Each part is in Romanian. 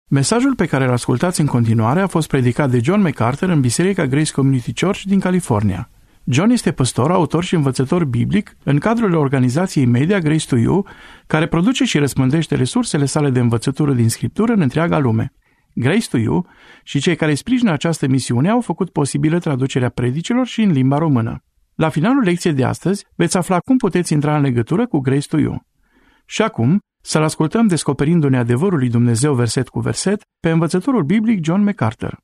Mesajul pe care îl ascultați în continuare a fost predicat de John MacArthur în Biserica Grace Community Church din California. John este păstor, autor și învățător biblic în cadrul organizației media Grace to You, care produce și răspândește resursele sale de învățătură din Scriptură în întreaga lume. Grace to You și cei care sprijină această misiune au făcut posibilă traducerea predicilor și în limba română. La finalul lecției de astăzi veți afla cum puteți intra în legătură cu Grace to You. Și acum, să-l ascultăm descoperindu-ne adevărul lui Dumnezeu verset cu verset pe învățătorul biblic John MacArthur.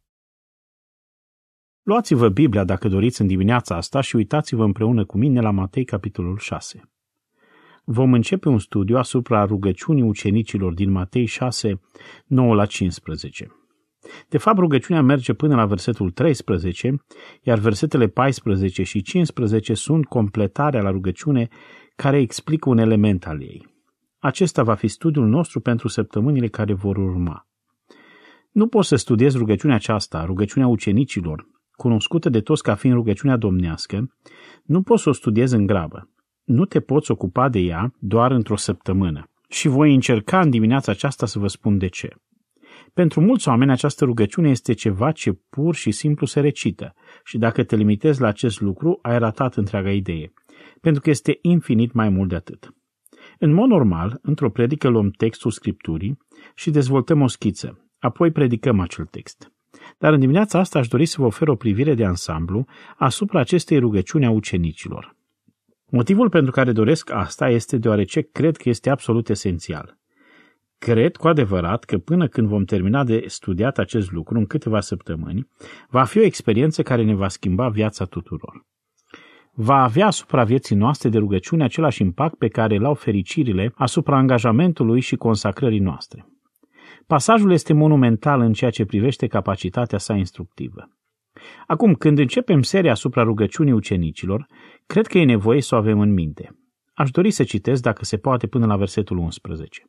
Luați-vă Biblia dacă doriți în dimineața asta și uitați-vă împreună cu mine la Matei, capitolul 6. Vom începe un studiu asupra rugăciunii ucenicilor din Matei 6, 9-15. De fapt, rugăciunea merge până la versetul 13, iar versetele 14 și 15 sunt completarea la rugăciune care explică un element al ei. Acesta va fi studiul nostru pentru săptămânile care vor urma. Nu poți să studiezi rugăciunea aceasta, rugăciunea ucenicilor, cunoscută de toți ca fiind rugăciunea domnească, nu poți să o studiezi în grabă. Nu te poți ocupa de ea doar într-o săptămână. Și voi încerca în dimineața aceasta să vă spun de ce. Pentru mulți oameni această rugăciune este ceva ce pur și simplu se recită și dacă te limitezi la acest lucru, ai ratat întreaga idee, pentru că este infinit mai mult de atât. În mod normal, într-o predică luăm textul Scripturii și dezvoltăm o schiță, apoi predicăm acel text. Dar în dimineața asta aș dori să vă ofer o privire de ansamblu asupra acestei rugăciuni a ucenicilor. Motivul pentru care doresc asta este deoarece cred că este absolut esențial. Cred cu adevărat că până când vom termina de studiat acest lucru în câteva săptămâni, va fi o experiență care ne va schimba viața tuturor. Va avea asupra vieții noastre de rugăciune același impact pe care îl au fericirile asupra angajamentului și consacrării noastre. Pasajul este monumental în ceea ce privește capacitatea sa instructivă. Acum, când începem seria asupra rugăciunii ucenicilor, cred că e nevoie să o avem în minte. Aș dori să citesc, dacă se poate, până la versetul 11.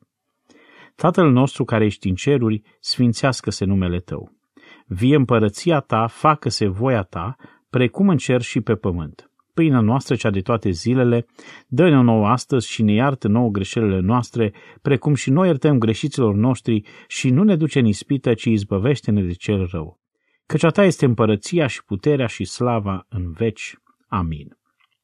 Tatăl nostru care ești în ceruri, sfințească-se numele Tău. Vie împărăția Ta, facă-se voia Ta, precum în cer și pe pământ. Pâinea noastră cea de toate zilele, dă-ne nouă astăzi și ne iartă nouă greșelile noastre, precum și noi iertăm greșiților noștri și nu ne duce în ispită, ci izbăvește-ne de cel rău. Căci a Ta este împărăția și puterea și slava în veci. Amin.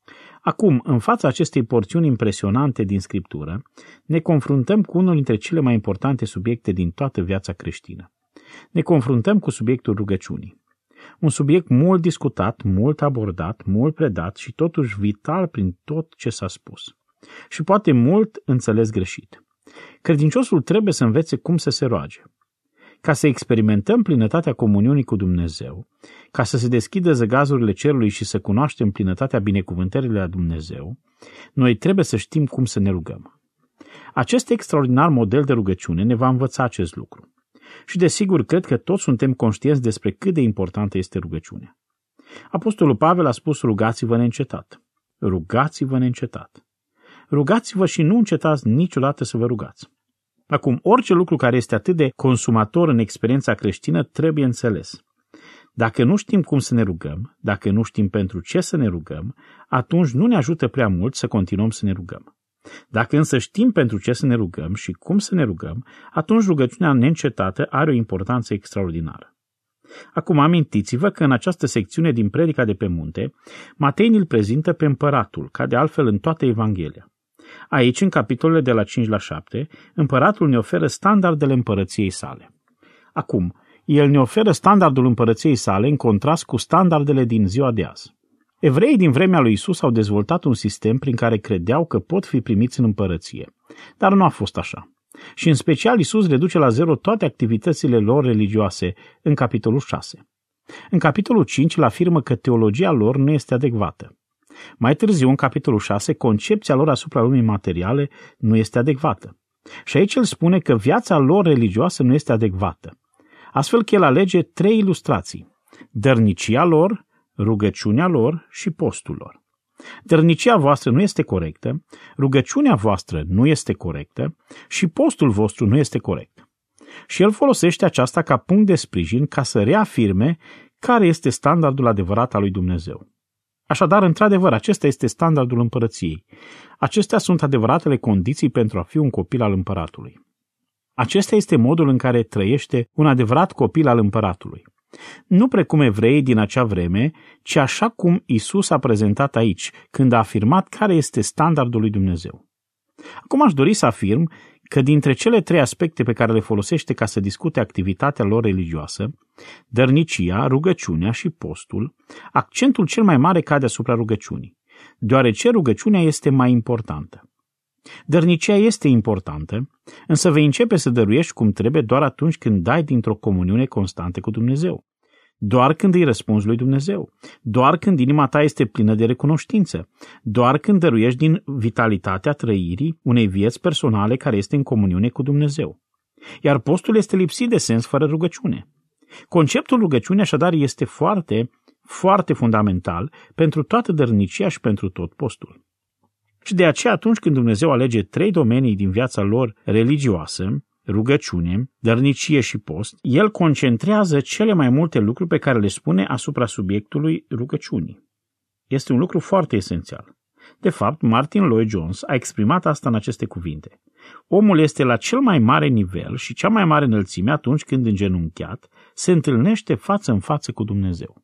Acum, în fața acestei porțiuni impresionante din Scriptură, ne confruntăm cu unul dintre cele mai importante subiecte din toată viața creștină. Ne confruntăm cu subiectul rugăciunii. Un subiect mult discutat, mult abordat, mult predat și totuși vital prin tot ce s-a spus. Și poate mult înțeles greșit. Credinciosul trebuie să învețe cum să se roage. Ca să experimentăm plinătatea comuniunii cu Dumnezeu, ca să se deschidă zăgazurile cerului și să cunoaștem plinătatea binecuvântării la Dumnezeu, noi trebuie să știm cum să ne rugăm. Acest extraordinar model de rugăciune ne va învăța acest lucru. Și desigur, cred că toți suntem conștienți despre cât de importantă este rugăciunea. Apostolul Pavel a spus: rugați-vă neîncetat. Rugați-vă neîncetat. Rugați-vă și nu încetați niciodată să vă rugați. Acum, orice lucru care este atât de consumator în experiența creștină trebuie înțeles. Dacă nu știm cum să ne rugăm, dacă nu știm pentru ce să ne rugăm, atunci nu ne ajută prea mult să continuăm să ne rugăm. Dacă însă știm pentru ce să ne rugăm și cum să ne rugăm, atunci rugăciunea neîncetată are o importanță extraordinară. Acum amintiți-vă că în această secțiune din Predica de pe munte, Matei îl prezintă pe împăratul, ca de altfel în toată Evanghelia. Aici, în capitolele de la 5 la 7, împăratul ne oferă standardele împărăției sale. Acum, el ne oferă standardul împărăției sale în contrast cu standardele din ziua de azi. Evreii din vremea lui Isus au dezvoltat un sistem prin care credeau că pot fi primiți în împărăție, dar nu a fost așa. Și în special Isus reduce la zero toate activitățile lor religioase în capitolul 6. În capitolul 5 îl afirmă că teologia lor nu este adecvată. Mai târziu, în capitolul 6, concepția lor asupra lumii materiale nu este adecvată. Și aici el spune că viața lor religioasă nu este adecvată. Astfel că el alege 3 ilustrații: dărnicia lor, rugăciunea lor și postul lor. Dărnicia voastră nu este corectă, rugăciunea voastră nu este corectă și postul vostru nu este corect. Și el folosește aceasta ca punct de sprijin ca să reafirme care este standardul adevărat al lui Dumnezeu. Așadar, într-adevăr, acesta este standardul împărăției. Acestea sunt adevăratele condiții pentru a fi un copil al împăratului. Acesta este modul în care trăiește un adevărat copil al împăratului. Nu precum evreii din acea vreme, ci așa cum Isus a prezentat aici, când a afirmat care este standardul lui Dumnezeu. Acum aș dori să afirm că dintre cele 3 aspecte pe care le folosește ca să discute activitatea lor religioasă, dărnicia, rugăciunea și postul, accentul cel mai mare cade asupra rugăciunii, deoarece rugăciunea este mai importantă. Dărnicia este importantă, însă vei începe să dăruiești cum trebuie doar atunci când dai dintr-o comuniune constantă cu Dumnezeu, doar când îi răspunzi lui Dumnezeu, doar când inima ta este plină de recunoștință, doar când dăruiești din vitalitatea trăirii unei vieți personale care este în comuniune cu Dumnezeu. Iar postul este lipsit de sens fără rugăciune. Conceptul rugăciunii așadar este foarte, foarte fundamental pentru toată dărnicia și pentru tot postul. Și de aceea atunci când Dumnezeu alege 3 domenii din viața lor religioasă, rugăciune, dărnicie și post, El concentrează cele mai multe lucruri pe care le spune asupra subiectului rugăciunii. Este un lucru foarte esențial. De fapt, Martin Lloyd-Jones a exprimat asta în aceste cuvinte. Omul este la cel mai mare nivel și cea mai mare înălțime atunci când îngenunchiat se întâlnește față în față cu Dumnezeu.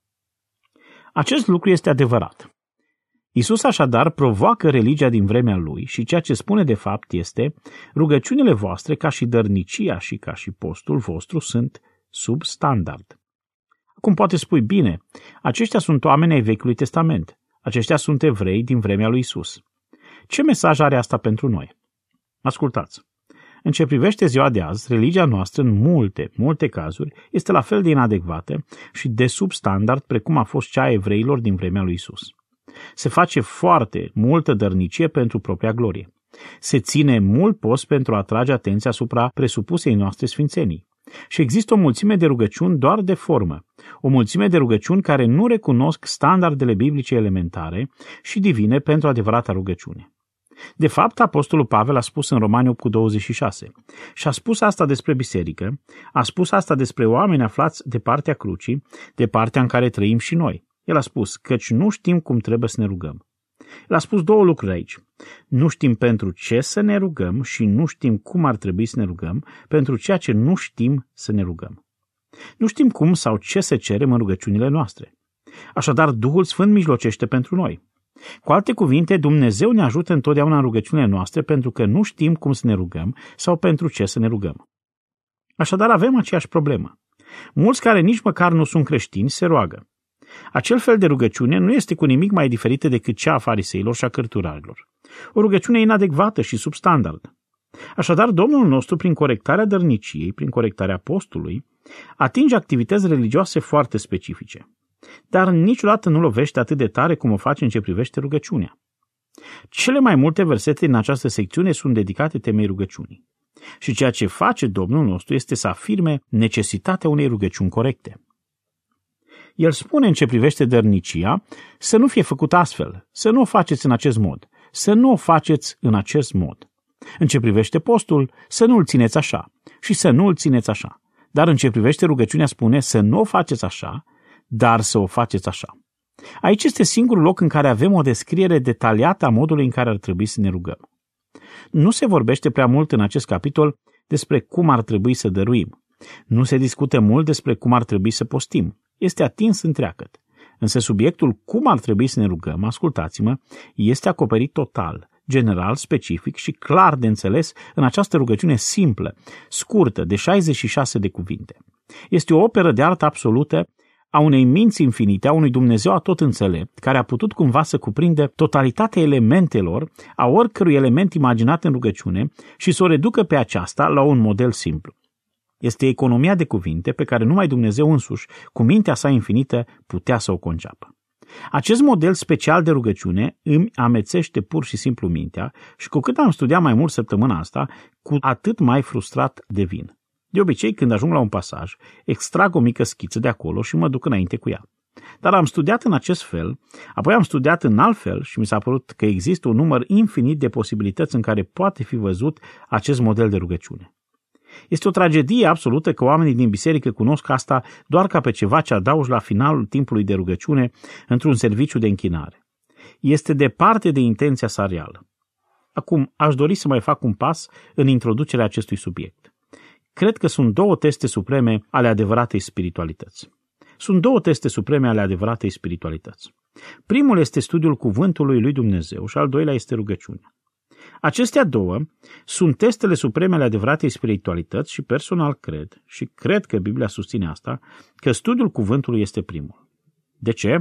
Acest lucru este adevărat. Isus așadar provoacă religia din vremea lui și ceea ce spune de fapt este: rugăciunile voastre ca și dărnicia și ca și postul vostru sunt sub standard. Acum poate spui, bine, aceștia sunt oameni ai Vechiului Testament, aceștia sunt evrei din vremea lui Isus. Ce mesaj are asta pentru noi? Ascultați! În ce privește ziua de azi, religia noastră în multe cazuri este la fel de inadecvată și de sub standard precum a fost cea a evreilor din vremea lui Isus. Se face foarte multă dărnicie pentru propria glorie. Se ține mult post pentru a atrage atenția asupra presupusei noastre sfințenii. Și există o mulțime de rugăciuni doar de formă, o mulțime de rugăciuni care nu recunosc standardele biblice elementare și divine pentru adevărata rugăciune. De fapt, apostolul Pavel a spus în Romani 8:26 și a spus asta despre biserică, a spus asta despre oameni aflați de partea crucii, de partea în care trăim și noi. El a spus, căci nu știm cum trebuie să ne rugăm. El a spus 2 lucruri aici. Nu știm pentru ce să ne rugăm și nu știm cum ar trebui să ne rugăm pentru ceea ce nu știm să ne rugăm. Nu știm cum sau ce să cerem în rugăciunile noastre. Așadar, Duhul Sfânt mijlocește pentru noi. Cu alte cuvinte, Dumnezeu ne ajută întotdeauna în rugăciunile noastre pentru că nu știm cum să ne rugăm sau pentru ce să ne rugăm. Așadar, avem aceeași problemă. Mulți care nici măcar nu sunt creștini se roagă. Acel fel de rugăciune nu este cu nimic mai diferită decât cea a fariseilor și a cărturarilor. O rugăciune inadecvată și substandard. Așadar, Domnul nostru, prin corectarea dărniciei, prin corectarea postului, atinge activități religioase foarte specifice. Dar niciodată nu lovește atât de tare cum o face în ce privește rugăciunea. Cele mai multe versete din această secțiune sunt dedicate temei rugăciunii. Și ceea ce face Domnul nostru este să afirme necesitatea unei rugăciuni corecte. El spune în ce privește dărnicia să nu fie făcut astfel, să nu o faceți în acest mod, să nu o faceți în acest mod. În ce privește postul, să nu-l țineți așa și să nu-l țineți așa. Dar în ce privește rugăciunea spune să nu o faceți așa, dar să o faceți așa. Aici este singurul loc în care avem o descriere detaliată a modului în care ar trebui să ne rugăm. Nu se vorbește prea mult în acest capitol despre cum ar trebui să dăruim. Nu se discută mult despre cum ar trebui să postim. Este atins întreagăt. Însă subiectul cum ar trebui să ne rugăm, ascultați-mă, este acoperit total, general, specific și clar de înțeles în această rugăciune simplă, scurtă, de 66 de cuvinte. Este o operă de artă absolută a unei minți infinite, a unui Dumnezeu atot înțelept, care a putut cumva să cuprinde totalitatea elementelor, a oricărui element imaginat în rugăciune și să o reducă pe aceasta la un model simplu. Este economia de cuvinte pe care numai Dumnezeu însuși, cu mintea sa infinită, putea să o conceapă. Acest model special de rugăciune îmi amețește pur și simplu mintea și cu cât am studiat mai mult săptămâna asta, cu atât mai frustrat devin. De obicei, când ajung la un pasaj, extrag o mică schiță de acolo și mă duc înainte cu ea. Dar am studiat în acest fel, apoi am studiat în alt fel și mi s-a părut că există un număr infinit de posibilități în care poate fi văzut acest model de rugăciune. Este o tragedie absolută că oamenii din biserică cunosc asta doar ca pe ceva ce adaugi la finalul timpului de rugăciune într-un serviciu de închinare. Este departe de intenția sa reală. Acum, aș dori să mai fac un pas în introducerea acestui subiect. cred că sunt două teste supreme ale adevăratei spiritualități. Primul este studiul cuvântului lui Dumnezeu și al doilea este rugăciunea. Acestea două sunt testele supreme ale adevăratei spiritualități și personal cred că Biblia susține asta, că studiul cuvântului este primul. De ce?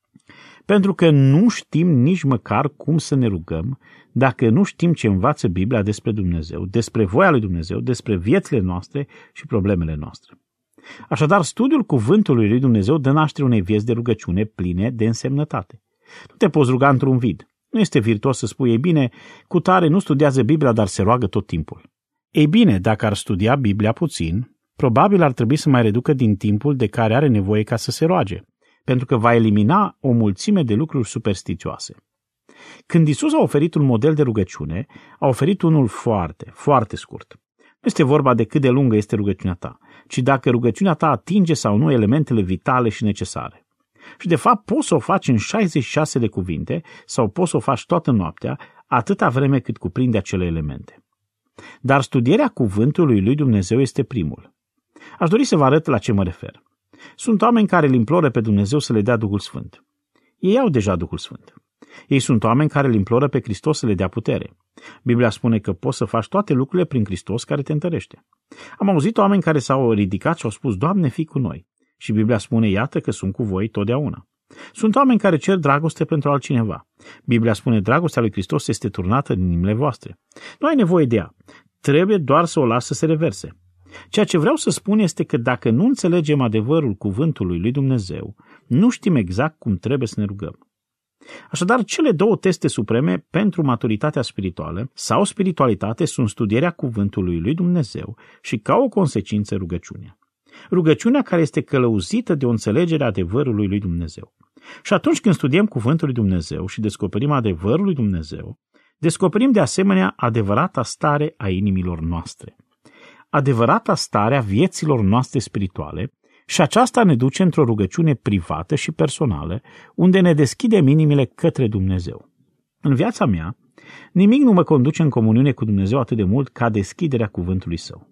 Pentru că nu știm nici măcar cum să ne rugăm dacă nu știm ce învață Biblia despre Dumnezeu, despre voia lui Dumnezeu, despre viețile noastre și problemele noastre. Așadar, studiul cuvântului lui Dumnezeu dă naștere unei vieți de rugăciune pline de însemnătate. Nu te poți ruga într-un vid. Nu este virtuos să spui, ei bine, cutare nu studiază Biblia, dar se roagă tot timpul. Ei bine, dacă ar studia Biblia puțin, probabil ar trebui să mai reducă din timpul de care are nevoie ca să se roage, pentru că va elimina o mulțime de lucruri superstițioase. Când Iisus a oferit un model de rugăciune, a oferit unul foarte, foarte scurt. Nu este vorba de cât de lungă este rugăciunea ta, ci dacă rugăciunea ta atinge sau nu elementele vitale și necesare. Și de fapt poți să o faci în 66 de cuvinte sau poți să o faci toată noaptea, atâta vreme cât cuprinde acele elemente. Dar studierea cuvântului lui Dumnezeu este primul. Aș dori să vă arăt la ce mă refer. Sunt oameni care îl imploră pe Dumnezeu să le dea Duhul Sfânt. Ei au deja Duhul Sfânt. Ei sunt oameni care îl imploră pe Hristos să le dea putere. Biblia spune că poți să faci toate lucrurile prin Hristos care te întărește. Am auzit oameni care s-au ridicat și au spus, Doamne, fii cu noi. Și Biblia spune, iată că sunt cu voi totdeauna. Sunt oameni care cer dragoste pentru altcineva. Biblia spune, dragostea lui Hristos este turnată în inimile voastre. Nu ai nevoie de ea. Trebuie doar să o lasă să se reverse. Ceea ce vreau să spun este că dacă nu înțelegem adevărul cuvântului lui Dumnezeu, nu știm exact cum trebuie să ne rugăm. Așadar, cele două teste supreme pentru maturitatea spirituală sau spiritualitate sunt studierea cuvântului lui Dumnezeu și, ca o consecință, rugăciunea. Rugăciunea care este călăuzită de o înțelegere a adevărului lui Dumnezeu. Și atunci când studiem cuvântul lui Dumnezeu și descoperim adevărul lui Dumnezeu, descoperim de asemenea adevărata stare a inimilor noastre. Adevărata stare a vieților noastre spirituale și aceasta ne duce într-o rugăciune privată și personală, unde ne deschidem inimile către Dumnezeu. În viața mea, nimic nu mă conduce în comuniune cu Dumnezeu atât de mult ca deschiderea cuvântului Său.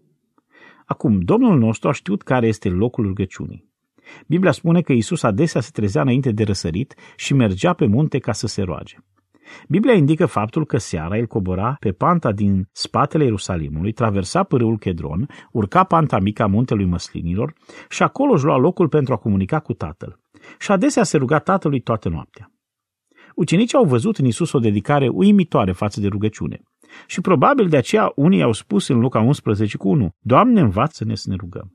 Acum, Domnul nostru a știut care este locul rugăciunii. Biblia spune că Iisus adesea se trezea înainte de răsărit și mergea pe munte ca să se roage. Biblia indică faptul că seara el cobora pe panta din spatele Ierusalimului, traversa pârâul Chedron, urca panta mică a muntelui Măslinilor și acolo își lua locul pentru a comunica cu Tatăl. Și adesea se ruga Tatălui toată noaptea. Ucenicii au văzut în Iisus o dedicare uimitoare față de rugăciune. Și probabil de aceea unii au spus în Luca 11:1, Doamne, învață-ne să ne rugăm.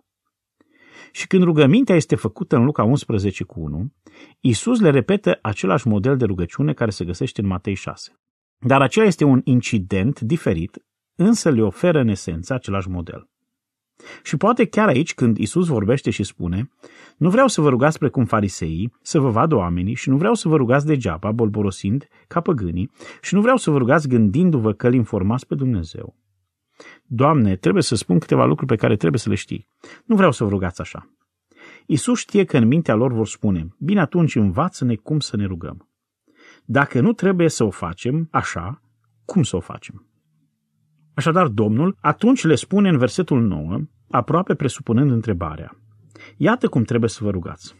Și când rugămintea este făcută în Luca 11:1, Iisus le repetă același model de rugăciune care se găsește în Matei 6. Dar acela este un incident diferit, însă le oferă în esență același model. Și poate chiar aici, când Iisus vorbește și spune, nu vreau să vă rugați precum fariseii, să vă vadă oamenii, și nu vreau să vă rugați degeaba, bolborosind ca păgânii, și nu vreau să vă rugați gândindu-vă că îl informați pe Dumnezeu. Doamne, trebuie să spun câteva lucruri pe care trebuie să le știi. Nu vreau să vă rugați așa. Iisus știe că în mintea lor vor spune, bine, atunci învață-ne cum să ne rugăm. Dacă nu trebuie să o facem așa, cum să o facem? Așadar, Domnul atunci le spune în versetul 9, aproape presupunând întrebarea. Iată cum trebuie să vă rugați.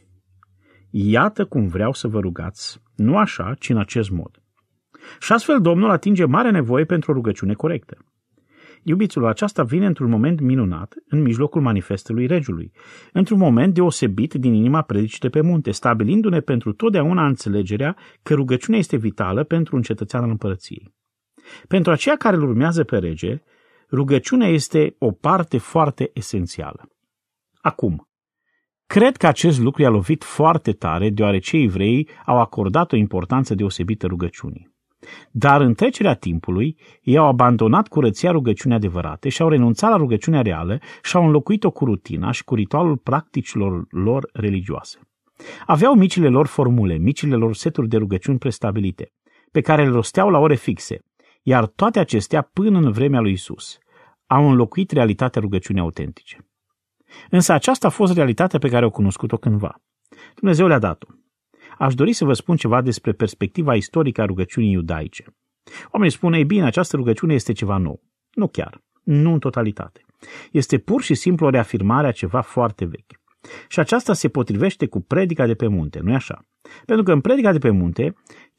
Iată cum vreau să vă rugați, nu așa, ci în acest mod. Și astfel Domnul atinge mare nevoie pentru o rugăciune corectă. Iubițul, aceasta vine într-un moment minunat în mijlocul manifestului regiului, într-un moment deosebit din inima predicii de pe munte, stabilindu-ne pentru totdeauna înțelegerea că rugăciunea este vitală pentru un cetățean al împărăției. Pentru aceia care îl urmează pe rege, rugăciunea este o parte foarte esențială. Acum, cred că acest lucru i-a lovit foarte tare, deoarece evreii au acordat o importanță deosebită rugăciunii. Dar în trecerea timpului, ei au abandonat curăția rugăciunii adevărate și au renunțat la rugăciunea reală și au înlocuit-o cu rutina și cu ritualul practicilor lor religioase. Aveau micile lor formule, micile lor seturi de rugăciuni prestabilite, pe care le rosteau la ore fixe, iar toate acestea, până în vremea lui Isus, au înlocuit realitatea rugăciunii autentice. Însă aceasta a fost realitatea pe care au cunoscut-o cândva. Dumnezeu le-a dat-o. Aș dori să vă spun ceva despre perspectiva istorică a rugăciunii iudaice. Oamenii spun, ei bine, această rugăciune este ceva nou. Nu chiar, nu în totalitate. Este pur și simplu o reafirmare a ceva foarte vechi. Și aceasta se potrivește cu predica de pe munte, nu-i așa? Pentru că în predica de pe munte,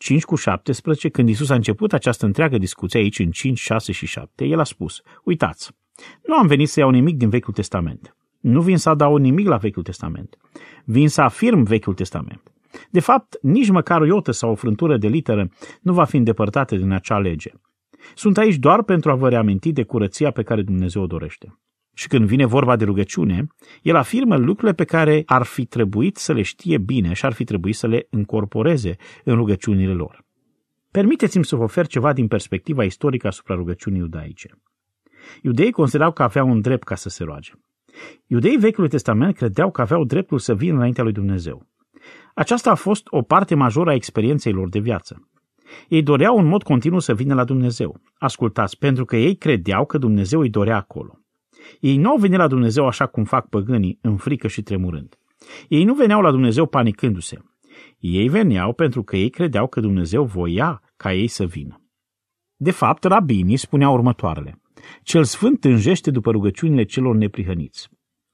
5:17, când Iisus a început această întreagă discuție aici în 5, 6 și 7, El a spus: uitați, nu am venit să iau nimic din Vechiul Testament. Nu vin să adaug nimic la Vechiul Testament. Vin să afirm Vechiul Testament. De fapt, nici măcar o iotă sau o frântură de literă nu va fi îndepărtată din acea lege. Sunt aici doar pentru a vă reaminti de curăția pe care Dumnezeu o dorește. Și când vine vorba de rugăciune, El afirmă lucrurile pe care ar fi trebuit să le știe bine și ar fi trebuit să le încorporeze în rugăciunile lor. Permiteți-mi să vă ofer ceva din perspectiva istorică asupra rugăciunii iudaice. Iudeii considerau că aveau un drept ca să se roage. Iudeii Vechiului Testament credeau că aveau dreptul să vină înaintea lui Dumnezeu. Aceasta a fost o parte majoră a experienței lor de viață. Ei doreau în mod continuu să vină la Dumnezeu. Ascultați, pentru că ei credeau că Dumnezeu îi dorea acolo. Ei nu au venit la Dumnezeu așa cum fac păgânii, în frică și tremurând. Ei nu veneau la Dumnezeu panicându-se. Ei veneau pentru că ei credeau că Dumnezeu voia ca ei să vină. De fapt, rabinii spuneau următoarele: Cel Sfânt tânjește după rugăciunile celor neprihăniți.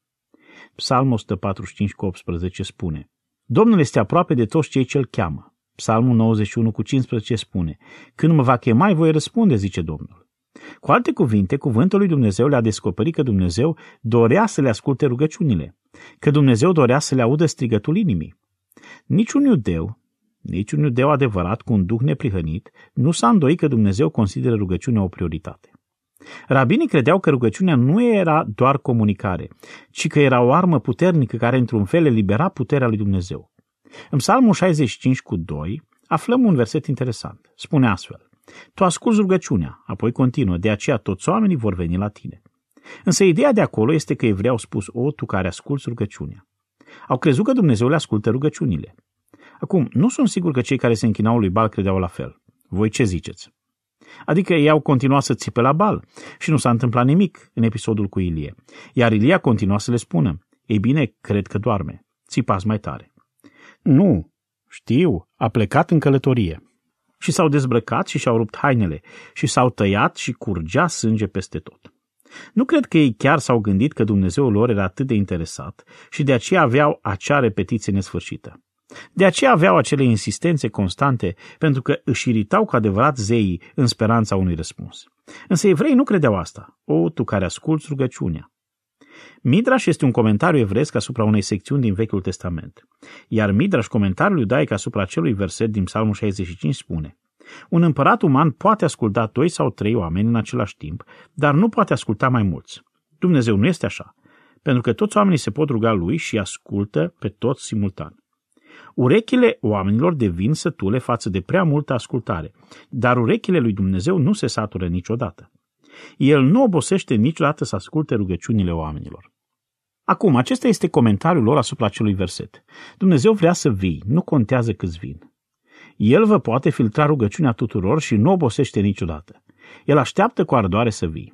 Psalmul 145:18 spune: Domnul este aproape de toți cei ce-L cheamă. Psalmul 91:15 spune: Când mă va chema, îi voi răspunde, zice Domnul. Cu alte cuvinte, cuvântul lui Dumnezeu le-a descoperit că Dumnezeu dorea să le asculte rugăciunile, că Dumnezeu dorea să le audă strigătul inimii. Niciun iudeu adevărat cu un duh neprihănit nu s-a îndoit că Dumnezeu consideră rugăciunea o prioritate. Rabinii credeau că rugăciunea nu era doar comunicare, ci că era o armă puternică care într-un fel elibera puterea lui Dumnezeu. În Psalmul 65:2 aflăm un verset interesant. Spune astfel: Tu asculți rugăciunea, apoi continuă: de aceea toți oamenii vor veni la tine. Însă ideea de acolo este că evreii au spus: o, tu care asculți rugăciunea. Au crezut că Dumnezeu le ascultă rugăciunile. Acum, nu sunt sigur că cei care se închinau lui Baal credeau la fel. Voi ce ziceți? Adică ei au continuat să țipe la Baal și nu s-a întâmplat nimic în episodul cu Ilie. Iar Ilie continua să le spună: ei bine, cred că doarme. Țipați mai tare. Nu, știu, a plecat în călătorie. Și s-au dezbrăcat și și-au rupt hainele și s-au tăiat și curgea sânge peste tot. Nu cred că ei chiar s-au gândit că Dumnezeul lor era atât de interesat și de aceea aveau acea repetiție nesfârșită. De aceea aveau acele insistențe constante, pentru că își iritau cu adevărat zeii în speranța unui răspuns. Însă evreii nu credeau asta. O, tu care asculți rugăciunea. Midrash este un comentariu evreiesc asupra unei secțiuni din Vechiul Testament. Iar Midrash, comentariul iudaic asupra acelui verset din Psalmul 65, spune: un împărat uman poate asculta 2 sau 3 oameni în același timp, dar nu poate asculta mai mulți. Dumnezeu nu este așa, pentru că toți oamenii se pot ruga lui și ascultă pe toți simultan. Urechile oamenilor devin sătule față de prea multă ascultare, dar urechile lui Dumnezeu nu se satură niciodată. El nu obosește niciodată să asculte rugăciunile oamenilor. Acum, acesta este comentariul lor asupra acelui verset. Dumnezeu vrea să vii, nu contează câți vin. El vă poate filtra rugăciunea tuturor și nu obosește niciodată. El așteaptă cu ardoare să vii.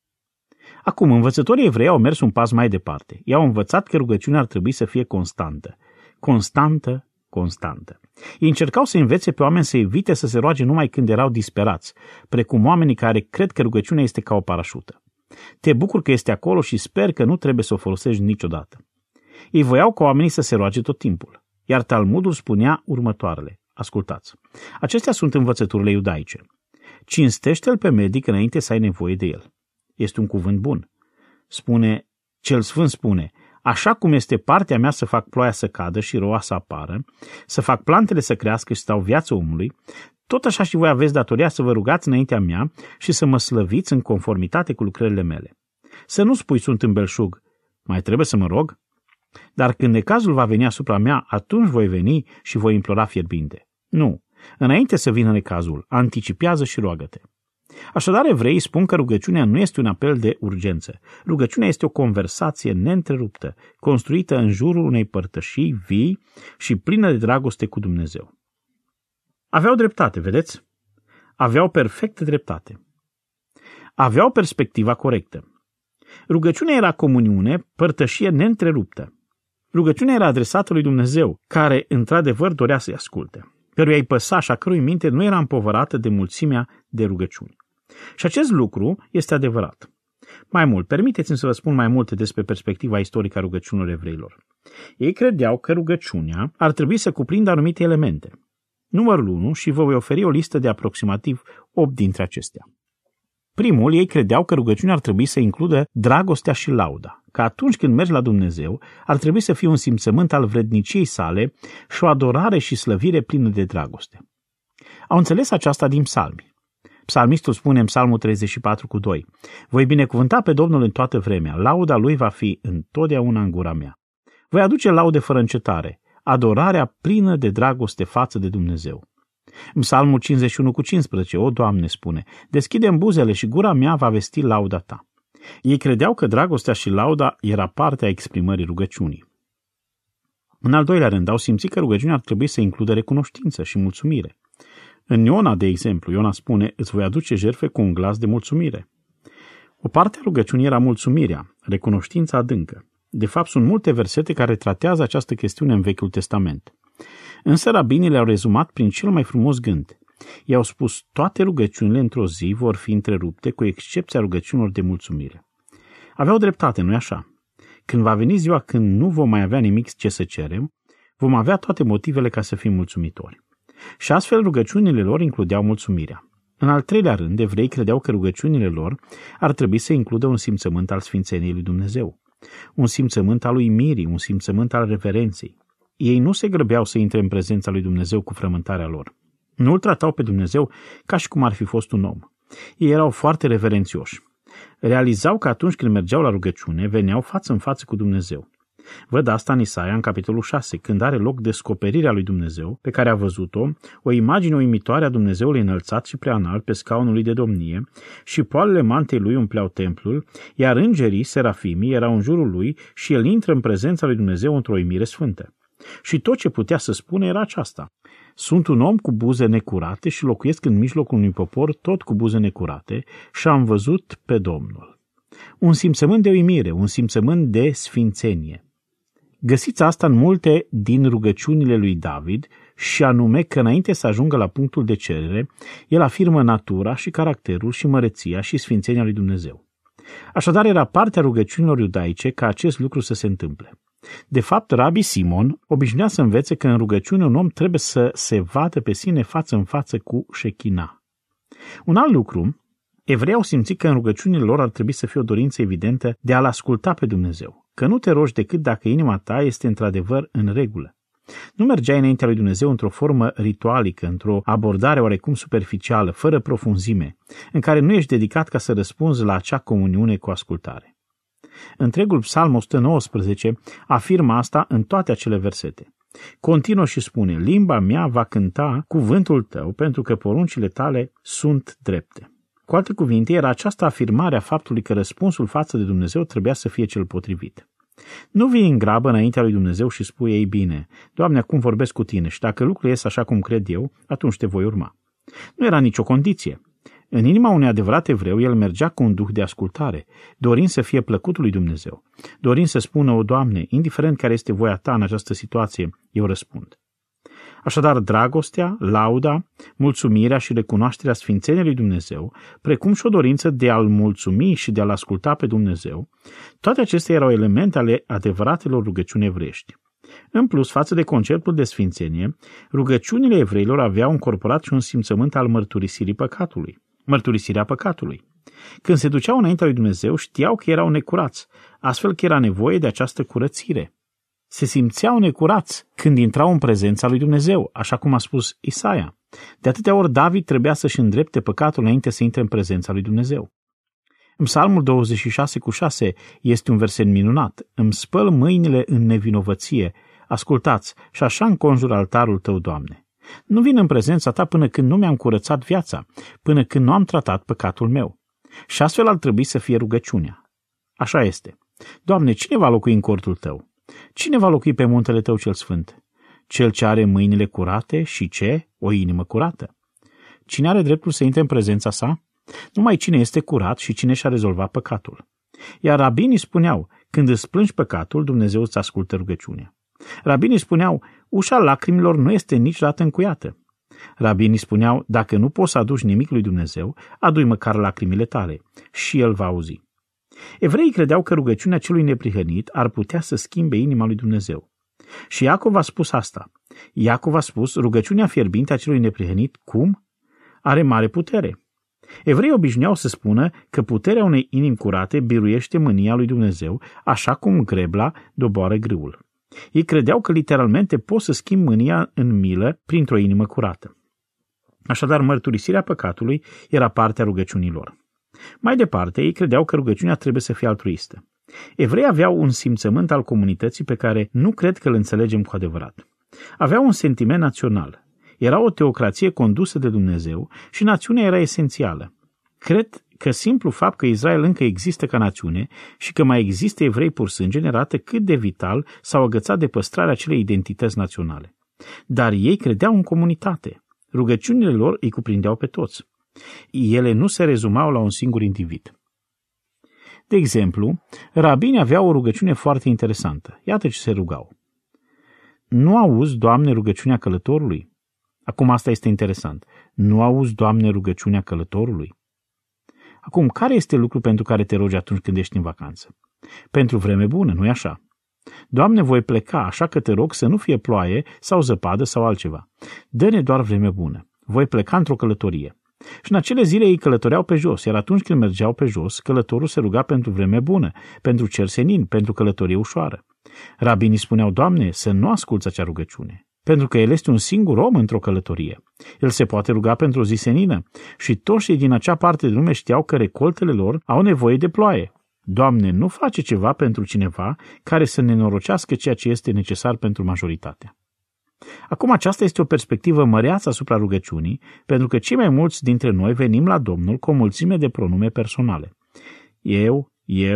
Acum, învățătorii evrei au mers un pas mai departe. Ei au învățat că rugăciunea ar trebui să fie constantă. Constantă. Ei încercau să învețe pe oameni să evite să se roage numai când erau disperați, precum oamenii care cred că rugăciunea este ca o parașută. Te bucur că este acolo și sper că nu trebuie să o folosești niciodată. Ei voiau ca oamenii să se roage tot timpul. Iar Talmudul spunea următoarele. Ascultați. Acestea sunt învățăturile iudaice. Cinstește-l pe medic înainte să ai nevoie de el. Este un cuvânt bun. Cel Sfânt spune: așa cum este partea mea să fac ploaia să cadă și roa să apară, să fac plantele să crească și să dau viață omului, tot așa și voi aveți datoria să vă rugați înaintea mea și să mă slăviți în conformitate cu lucrările mele. Să nu spui: sunt în belșug, mai trebuie să mă rog? Dar când necazul va veni asupra mea, atunci voi veni și voi implora fierbinte. Nu, înainte să vină necazul, anticipează și roagă-te. Așadar, evreii spun că rugăciunea nu este un apel de urgență. Rugăciunea este o conversație neîntreruptă, construită în jurul unei părtășii vii și plină de dragoste cu Dumnezeu. Aveau dreptate, vedeți? Aveau perfectă dreptate. Aveau perspectiva corectă. Rugăciunea era comuniune, părtășie neîntreruptă. Rugăciunea era adresată lui Dumnezeu, care într-adevăr dorea să-i asculte, căruia îi păsa și a cărui minte nu era împovărată de mulțimea de rugăciuni. Și acest lucru este adevărat. Mai mult, permiteți-mi să vă spun mai multe despre perspectiva istorică a rugăciunilor evreilor. Ei credeau că rugăciunea ar trebui să cuprindă anumite elemente. Numărul 1, și vă voi oferi o listă de aproximativ 8 dintre acestea. Primul, ei credeau că rugăciunea ar trebui să includă dragostea și lauda, că atunci când mergi la Dumnezeu, ar trebui să fie un simțământ al vredniciei sale și o adorare și slăvire plină de dragoste. Au înțeles aceasta din psalmi. Psalmistul spune în Psalmul 34:2: Voi binecuvânta pe Domnul în toată vremea, lauda lui va fi întotdeauna în gura mea. Voi aduce laude fără încetare, adorarea plină de dragoste față de Dumnezeu. În Psalmul 51:15, o, Doamne, spune: Deschide-mi buzele și gura mea va vesti lauda ta. Ei credeau că dragostea și lauda era parte a exprimării rugăciunii. În al doilea rând, au simțit că rugăciunea ar trebui să includă recunoștință și mulțumire. În Iona, de exemplu, Iona spune: Îți voi aduce jertfe cu un glas de mulțumire. O parte a rugăciunii era mulțumirea, recunoștința adâncă. De fapt, sunt multe versete care tratează această chestiune în Vechiul Testament. Însă rabinii le-au rezumat prin cel mai frumos gând. I-au spus: toate rugăciunile într-o zi vor fi întrerupte, cu excepția rugăciunilor de mulțumire. Aveau dreptate, nu-i așa? Când va veni ziua când nu vom mai avea nimic ce să cerem, vom avea toate motivele ca să fim mulțumitori. Și astfel rugăciunile lor includeau mulțumirea. În al treilea rând, evreii credeau că rugăciunile lor ar trebui să includă un simțământ al sfințeniei lui Dumnezeu, un simțământ al uimirii, un simțământ al reverenței. Ei nu se grăbeau să intre în prezența lui Dumnezeu cu frământarea lor. Nu îl tratau pe Dumnezeu ca și cum ar fi fost un om. Ei erau foarte reverențioși. Realizau că atunci când mergeau la rugăciune, veneau față în față cu Dumnezeu. Văd asta în Isaia, în capitolul 6, când are loc descoperirea lui Dumnezeu, pe care a văzut-o, o imagine uimitoare a Dumnezeului înălțat și prea înalt pe scaunul lui de domnie, și poalele mantei lui umpleau templul, iar îngerii, serafimii, erau în jurul lui și el intră în prezența lui Dumnezeu într-o uimire sfântă. Și tot ce putea să spună era aceasta: Sunt un om cu buze necurate și locuiesc în mijlocul unui popor tot cu buze necurate și am văzut pe Domnul. Un simțământ de uimire, un simțământ de sfințenie. Găsiți asta în multe din rugăciunile lui David, și anume că înainte să ajungă la punctul de cerere, el afirmă natura și caracterul și măreția și sfințenia lui Dumnezeu. Așadar, era partea rugăciunilor iudaice ca acest lucru să se întâmple. De fapt, Rabbi Simon obișnuia să învețe că în rugăciune un om trebuie să se vadă pe sine față în față cu Shechina. Un alt lucru, evreii au simțit că în rugăciunile lor ar trebui să fie o dorință evidentă de a-L asculta pe Dumnezeu, că nu te rogi decât dacă inima ta este într-adevăr în regulă. Nu mergeai înaintea lui Dumnezeu într-o formă ritualică, într-o abordare oarecum superficială, fără profunzime, în care nu ești dedicat ca să răspunzi la acea comuniune cu ascultare. Întregul Psalm 119 afirmă asta în toate acele versete. Continuă și spune: Limba mea va cânta cuvântul tău, pentru că poruncile tale sunt drepte. Cu alte cuvinte, era această afirmare a faptului că răspunsul față de Dumnezeu trebuia să fie cel potrivit. Nu vii în grabă înaintea lui Dumnezeu și spui: Ei bine, Doamne, acum vorbesc cu tine și dacă lucrurile ies așa cum cred eu, atunci te voi urma. Nu era nicio condiție. În inima unui adevărat evreu, el mergea cu un duh de ascultare, dorind să fie plăcutul lui Dumnezeu, dorind să spună: O, Doamne, indiferent care este voia ta în această situație, eu răspund. Așadar, dragostea, lauda, mulțumirea și recunoașterea sfințeniei lui Dumnezeu, precum și o dorință de a-L mulțumi și de a-L asculta pe Dumnezeu, toate acestea erau elemente ale adevăratelor rugăciuni evreiești. În plus, față de conceptul de sfințenie, rugăciunile evreilor aveau încorporat și un simțământ al mărturisirii păcatului, mărturisirea păcatului. Când se duceau înaintea lui Dumnezeu, știau că erau necurați, astfel că era nevoie de această curățire. Se simțeau necurați când intrau în prezența lui Dumnezeu, așa cum a spus Isaia. De atâtea ori David trebuia să-și îndrepte păcatul înainte să intre în prezența lui Dumnezeu. În Psalmul 26:6 este un verset minunat: Îmi spăl mâinile în nevinovăție, ascultați, și așa înconjur altarul tău, Doamne. Nu vin în prezența ta până când nu mi-am curățat viața, până când nu am tratat păcatul meu. Și astfel ar trebui să fie rugăciunea. Așa este. Doamne, cine va locui în cortul tău? Cine va locui pe muntele tău cel sfânt? Cel ce are mâinile curate și ce? O inimă curată. Cine are dreptul să intre în prezența sa? Numai cine este curat și cine și-a rezolvat păcatul. Iar rabinii spuneau: când îți plângi păcatul, Dumnezeu îți ascultă rugăciunea. Rabinii spuneau: ușa lacrimilor nu este niciodată încuiată. Rabinii spuneau: dacă nu poți să aduci nimic lui Dumnezeu, adu-i măcar lacrimile tale și El va auzi. Evreii credeau că rugăciunea celui neprihănit ar putea să schimbe inima lui Dumnezeu. Și Iacov a spus asta. Iacov a spus, rugăciunea fierbinte a celui neprihănit, cum? Are mare putere. Evreii obișnuiau să spună că puterea unei inimi curate biruiește mânia lui Dumnezeu, așa cum grebla doboară grâul. Ei credeau că literalmente poți să schimbi mânia în milă printr-o inimă curată. Așadar, mărturisirea păcatului era partea rugăciunilor. Mai departe, ei credeau că rugăciunea trebuie să fie altruistă. Evreii aveau un simțământ al comunității pe care nu cred că îl înțelegem cu adevărat. Aveau un sentiment național. Era o teocrație condusă de Dumnezeu și națiunea era esențială. Cred că simplu fapt că Israel încă există ca națiune și că mai există evrei pur sânge ne arată cât de vital s-au agățat de păstrarea acelei identități naționale. Dar ei credeau în comunitate. Rugăciunile lor îi cuprindeau pe toți. Ele nu se rezumau la un singur individ. De exemplu, rabinii aveau o rugăciune foarte interesantă. Iată ce se rugau. Nu auzi, Doamne, rugăciunea călătorului? Acum asta este interesant. Nu auzi, Doamne, rugăciunea călătorului? Acum, care este lucru pentru care te rogi atunci când ești în vacanță? Pentru vreme bună, nu-i așa? Doamne, voi pleca, așa că te rog să nu fie ploaie sau zăpadă sau altceva. Dă-ne doar vreme bună. Voi pleca într-o călătorie. Și în acele zile ei călătoreau pe jos, iar atunci când mergeau pe jos, călătorul se ruga pentru vreme bună, pentru cer senin, pentru călătorie ușoară. Rabinii spuneau, Doamne, să nu asculți acea rugăciune, pentru că el este un singur om într-o călătorie. El se poate ruga pentru o zi senină și toți cei din acea parte de lume știau că recoltele lor au nevoie de ploaie. Doamne, nu face ceva pentru cineva care să nenorocească ceea ce este necesar pentru majoritatea. Acum aceasta este o perspectivă măreață asupra rugăciunii, pentru că cei mai mulți dintre noi venim la Domnul cu o mulțime de pronume personale. Eu,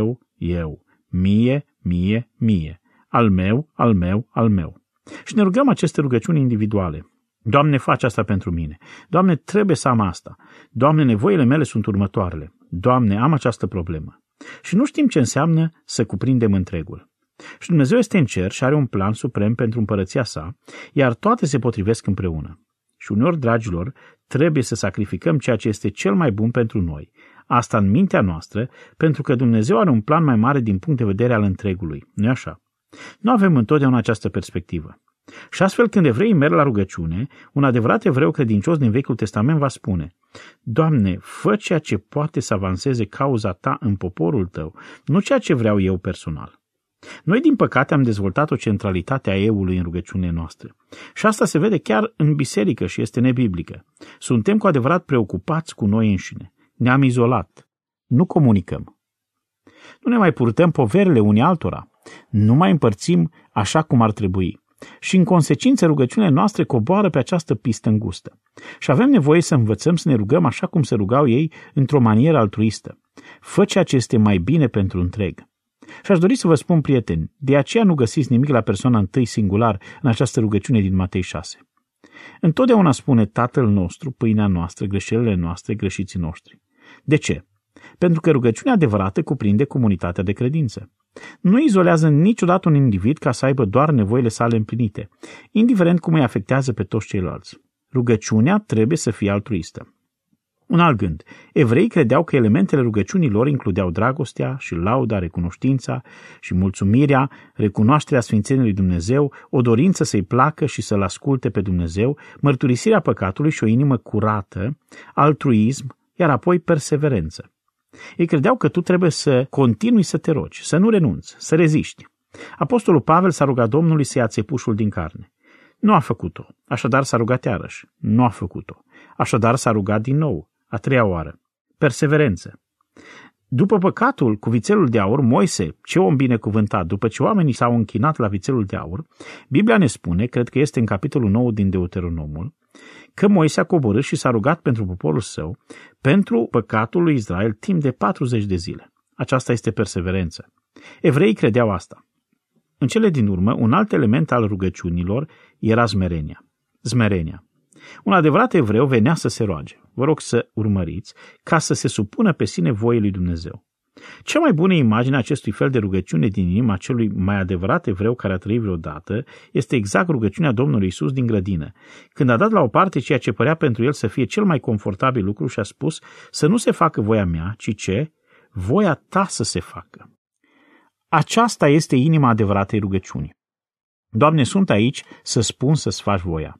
mie, mie, mie, al meu, al meu, al meu. Și ne rugăm aceste rugăciuni individuale. Doamne, faci asta pentru mine. Doamne, trebuie să am asta. Doamne, nevoile mele sunt următoarele. Doamne, am această problemă. Și nu știm ce înseamnă să cuprindem întregul. Și Dumnezeu este în cer și are un plan suprem pentru împărăția sa, iar toate se potrivesc împreună. Și uneori, dragilor, trebuie să sacrificăm ceea ce este cel mai bun pentru noi. Asta în mintea noastră, pentru că Dumnezeu are un plan mai mare din punct de vedere al întregului. Nu-i așa? Nu avem întotdeauna această perspectivă. Și astfel, când evreii merg la rugăciune, un adevărat evreu credincios din Vechiul Testament va spune: Doamne, fă ceea ce poate să avanseze cauza ta în poporul tău, nu ceea ce vreau eu personal. Noi, din păcate, am dezvoltat o centralitate a eu-ului în rugăciunile noastre. Și asta se vede chiar în biserică și este nebiblică. Suntem cu adevărat preocupați cu noi înșine. Ne-am izolat. Nu comunicăm. Nu ne mai purtăm poverile unii altora. Nu mai împărțim așa cum ar trebui. Și în consecință rugăciunile noastre coboară pe această pistă îngustă. Și avem nevoie să învățăm să ne rugăm așa cum se rugau ei, într-o manieră altruistă. Fă ceea ce este mai bine pentru întreg. Și aș dori să vă spun, prieteni, de aceea nu găsiți nimic la persoana întâi singular în această rugăciune din Matei 6. Întotdeauna spune Tatăl nostru, pâinea noastră, greșelile noastre, greșiții noștri. De ce? Pentru că rugăciunea adevărată cuprinde comunitatea de credință. Nu izolează niciodată un individ ca să aibă doar nevoile sale împlinite, indiferent cum îi afectează pe toți ceilalți. Rugăciunea trebuie să fie altruistă. Un alt gând. Evreii credeau că elementele rugăciunii lor includeau dragostea și lauda, recunoștința și mulțumirea, recunoașterea sfințeniei lui Dumnezeu, o dorință să-i placă și să-L asculte pe Dumnezeu, mărturisirea păcatului și o inimă curată, altruism, iar apoi perseverență. Ei credeau că tu trebuie să continui să te rogi, să nu renunți, să reziști. Apostolul Pavel s-a rugat Domnului să ia țepușul din carne. Nu a făcut-o, așadar s-a rugat iarăși. Nu a făcut-o, așadar s-a rugat din nou, a treia oară. Perseverență. După păcatul cu vițelul de aur, Moise, ce om binecuvântat, după ce oamenii s-au închinat la vițelul de aur, Biblia ne spune, cred că este în capitolul 9 din Deuteronomul, că Moise a coborât și s-a rugat pentru poporul său, pentru păcatul lui Israel, timp de 40 de zile. Aceasta este perseverență. Evreii credeau asta. În cele din urmă, un alt element al rugăciunilor era smerenia. Smerenia. Un adevărat evreu venea să se roage. Vă rog să urmăriți, ca să se supună pe sine voii lui Dumnezeu. Cea mai bună imagine a acestui fel de rugăciune din inima celui mai adevărat evreu care a trăit vreodată este exact rugăciunea Domnului Iisus din grădină, când a dat la o parte ceea ce părea pentru el să fie cel mai confortabil lucru și a spus să nu se facă voia mea, ci ce? voia ta să se facă. Aceasta este inima adevăratei rugăciuni. Doamne, sunt aici să spun să-ți faci voia.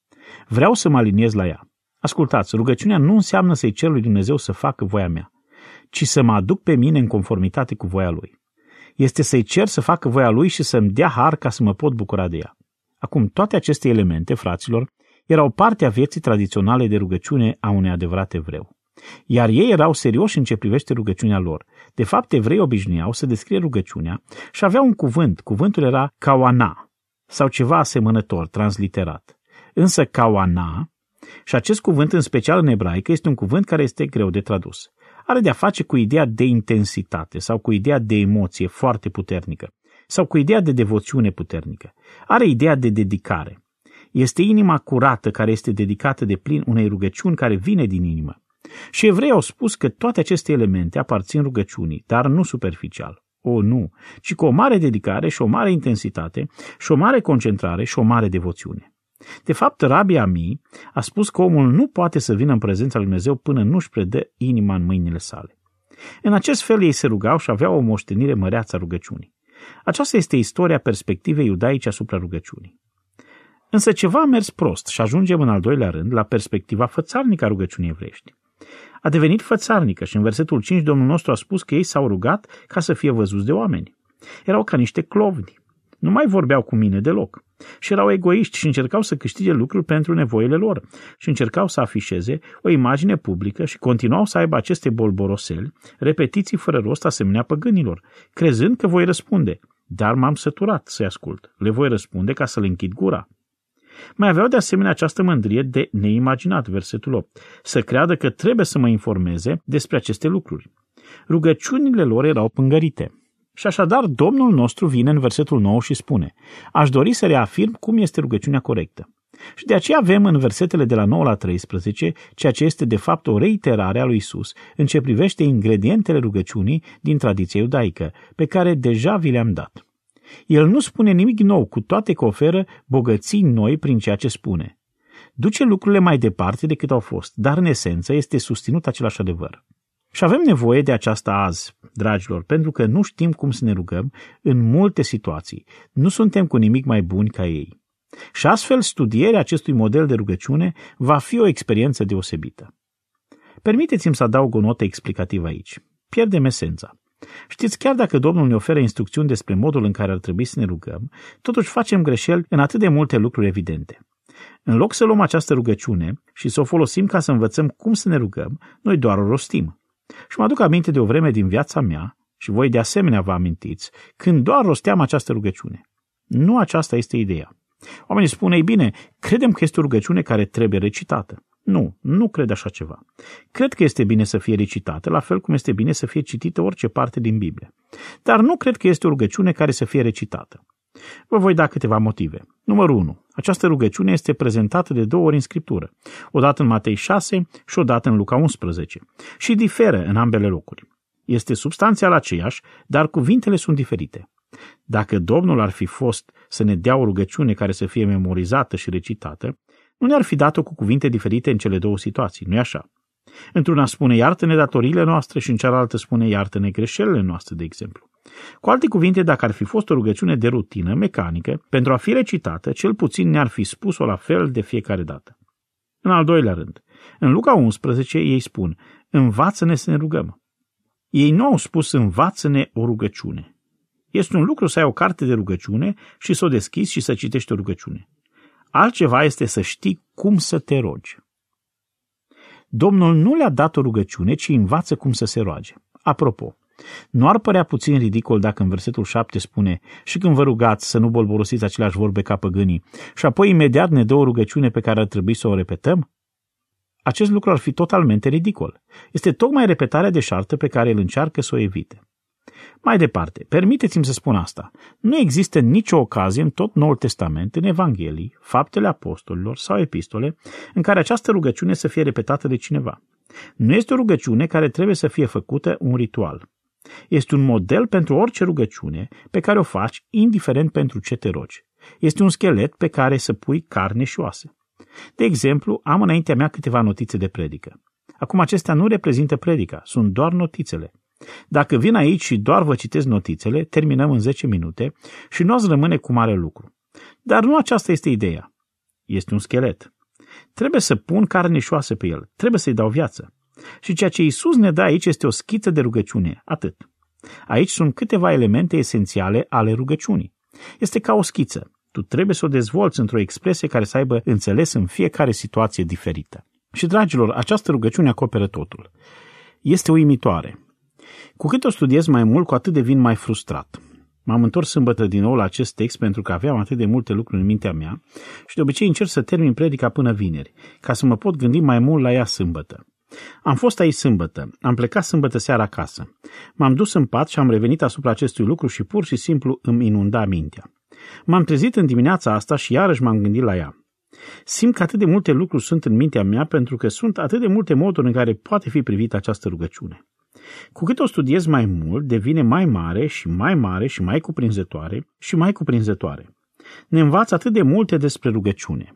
Vreau să mă aliniez la ea. Ascultați, rugăciunea nu înseamnă să-i cer lui Dumnezeu să facă voia mea, ci să mă aduc pe mine în conformitate cu voia Lui. Este să-i cer să facă voia Lui și să-mi dea har ca să mă pot bucura de ea. Acum, toate aceste elemente, fraților, erau parte a vieții tradiționale de rugăciune a unui adevărat evreu. Iar ei erau serioși în ce privește rugăciunea lor. De fapt, evreii obișnuiau să descrie rugăciunea și aveau un cuvânt. Cuvântul era kawana sau ceva asemănător, transliterat. Însă kawana, și acest cuvânt în special în ebraică, este un cuvânt care este greu de tradus. Are de-a face cu ideea de intensitate sau cu ideea de emoție foarte puternică sau cu ideea de devoțiune puternică. Are ideea de dedicare. Este inima curată care este dedicată de plin unei rugăciuni care vine din inimă. Și evreii au spus că toate aceste elemente aparțin rugăciunii, dar nu superficial. O, nu, ci cu o mare dedicare și o mare intensitate și o mare concentrare și o mare devoțiune. De fapt, Rabbi Ami a spus că omul nu poate să vină în prezența lui Dumnezeu până nu-și predă inima în mâinile sale. În acest fel ei se rugau și aveau o moștenire măreață a rugăciunii. Aceasta este istoria perspectivei iudaice asupra rugăciunii. Însă ceva a mers prost și ajungem în al doilea rând la perspectiva fățarnică a rugăciunii evreiești. A devenit fățarnică și în versetul 5 Domnul nostru a spus că ei s-au rugat ca să fie văzuți de oameni. Erau ca niște clovni. Nu mai vorbeau cu mine deloc. Și erau egoiști și încercau să câștige lucruri pentru nevoile lor și încercau să afișeze o imagine publică și continuau să aibă aceste bolboroseli, repetiții fără rost asemenea păgânilor, crezând că voi răspunde. Dar m-am săturat să-i ascult. Le voi răspunde ca să le închid gura. Mai aveau de asemenea această mândrie de neimaginat, versetul 8, să creadă că trebuie să mă informeze despre aceste lucruri. Rugăciunile lor erau pângărite. Și așadar Domnul nostru vine în versetul 9 și spune: aș dori să reafirm cum este rugăciunea corectă. Și de aceea avem în versetele de la 9 la 13 ceea ce este de fapt o reiterare a lui Isus în ce privește ingredientele rugăciunii din tradiția iudaică, pe care deja vi le-am dat. El nu spune nimic nou, cu toate că oferă bogății noi prin ceea ce spune. Duce lucrurile mai departe decât au fost, dar în esență este susținut același adevăr. Și avem nevoie de aceasta azi, dragilor, pentru că nu știm cum să ne rugăm în multe situații. Nu suntem cu nimic mai buni ca ei. Și astfel, studierea acestui model de rugăciune va fi o experiență deosebită. Permiteți-mi să adaug o notă explicativă aici. Pierdem esența. Știți, chiar dacă Domnul ne oferă instrucțiuni despre modul în care ar trebui să ne rugăm, totuși facem greșeli în atât de multe lucruri evidente. În loc să luăm această rugăciune și să o folosim ca să învățăm cum să ne rugăm, noi doar o rostim. Și mă aduc aminte de o vreme din viața mea, și voi de asemenea vă amintiți, când doar rosteam această rugăciune. Nu aceasta este ideea. Oamenii spun: ei bine, credem că este o rugăciune care trebuie recitată. Nu cred așa ceva. Cred că este bine să fie recitată, la fel cum este bine să fie citită orice parte din Biblie. Dar nu cred că este o rugăciune care să fie recitată. Vă voi da câteva motive. Numărul 1. Această rugăciune este prezentată de 2 ori în Scriptură, odată în Matei 6 și odată în Luca 11, și diferă în ambele locuri. Este substanțial aceeași, dar cuvintele sunt diferite. Dacă Domnul ar fi fost să ne dea o rugăciune care să fie memorizată și recitată, nu ne-ar fi dat-o cu cuvinte diferite în cele 2 situații, nu-i așa? Într-una spune iartă-ne datoriile noastre și în cealaltă spune iartă-ne greșelile noastre, de exemplu. Cu alte cuvinte, dacă ar fi fost o rugăciune de rutină, mecanică, pentru a fi recitată, cel puțin ne-ar fi spus-o la fel de fiecare dată. În al doilea rând, în Luca 11 ei spun: învață-ne să ne rugăm. Ei nu au spus învață-ne o rugăciune. Este un lucru să ai o carte de rugăciune și să o deschizi și să citești o rugăciune. Altceva este să știi cum să te rogi. Domnul nu le-a dat o rugăciune, ci învață cum să se roage. Apropo, nu ar părea puțin ridicol dacă în versetul 7 spune: și când vă rugați să nu bolborosiți aceleași vorbe ca păgânii, și apoi imediat ne dă o rugăciune pe care ar trebui să o repetăm? Acest lucru ar fi totalmente ridicol. Este tocmai repetarea deșartă pe care el încearcă să o evite. Mai departe, permiteți-mi să spun asta. Nu există nicio ocazie în tot Noul Testament, în Evanghelii, Faptele Apostolilor sau Epistole, în care această rugăciune să fie repetată de cineva. Nu este o rugăciune care trebuie să fie făcută un ritual. Este un model pentru orice rugăciune pe care o faci, indiferent pentru ce te rogi. Este un schelet pe care să pui carne și oase. De exemplu, am înaintea mea câteva notițe de predică. Acum acestea nu reprezintă predica, sunt doar notițele. Dacă vin aici și doar vă citesc notițele, terminăm în 10 minute și nu ați rămâne cu mare lucru. Dar nu aceasta este ideea. Este un schelet. Trebuie să pun carne și oase pe el. Trebuie să-i dau viață. Și ceea ce Iisus ne dă aici este o schiță de rugăciune. Atât. Aici sunt câteva elemente esențiale ale rugăciunii. Este ca o schiță. Tu trebuie să o dezvolți într-o expresie care să aibă înțeles în fiecare situație diferită. Și, dragilor, această rugăciune acoperă totul. Este uimitoare. Cu cât o studiez mai mult, cu atât devin mai frustrat. M-am întors sâmbătă din nou la acest text pentru că aveam atât de multe lucruri în mintea mea și de obicei încerc să termin predica până vineri, ca să mă pot gândi mai mult la ea sâmbătă. Am fost aici sâmbătă, am plecat sâmbătă seara acasă. M-am dus în pat și am revenit asupra acestui lucru și pur și simplu îmi inunda mintea. M-am trezit în dimineața asta și iarăși m-am gândit la ea. Simt că atât de multe lucruri sunt în mintea mea pentru că sunt atât de multe moduri în care poate fi privită această rugăciune. Cu cât o studiez mai mult, devine mai mare și mai cuprinzătoare și mai cuprinzătoare. Ne învață atât de multe despre rugăciune.